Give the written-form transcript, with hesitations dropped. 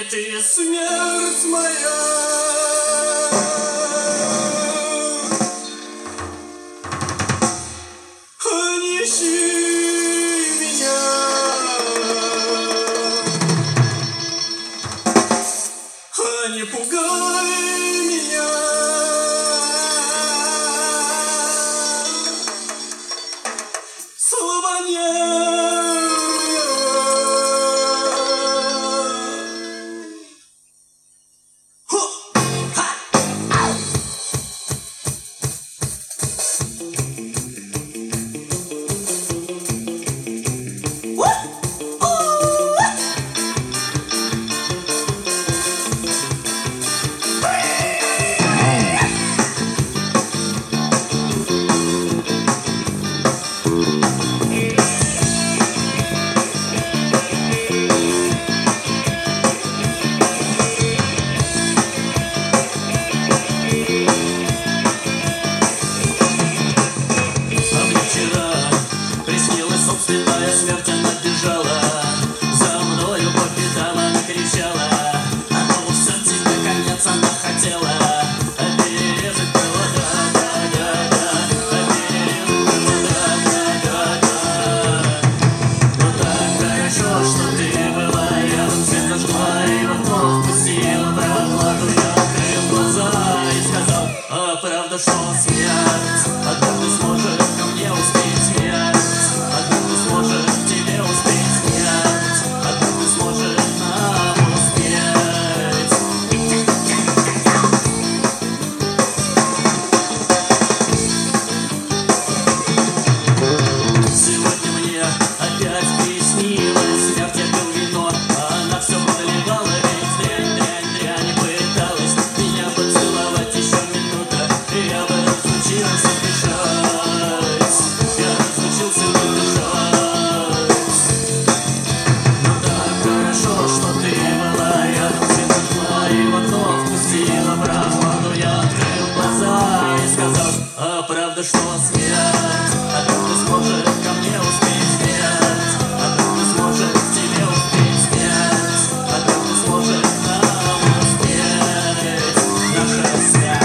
ты смерть моя. Не ищи меня, не пугай меня. Слова нет. Собственная смерть, она бежала за мною по пятам, она кричала, а ну в сердце наконец она хотела перерезать провода, перерезать провода, но так хорошо, что ты была рядом, свет зажгла и в окно впустила прохладу. Я открыл глаза и сказал: а правда, что смерть однажды сможет ко мне успеть, смерть однажды сможет к тебе успеть, смерть однажды сможет нам успеть. Сегодня мне опять приснилось, смерть, я пил вино, а она все подливала, ведь дрянь пыталась меня поцеловать. Еще минута, и я бы разучился дышать, я разучился бы дышать. Но так хорошо, что ты была рядом, свет зажгла и в окно впустила прохладу. Я открыл глаза и сказал: а правда, что смерть однажды сможет ко мне успеть, смерть однажды сможет к тебе успеть, смерть однажды сможет нам успеть, наша смерть.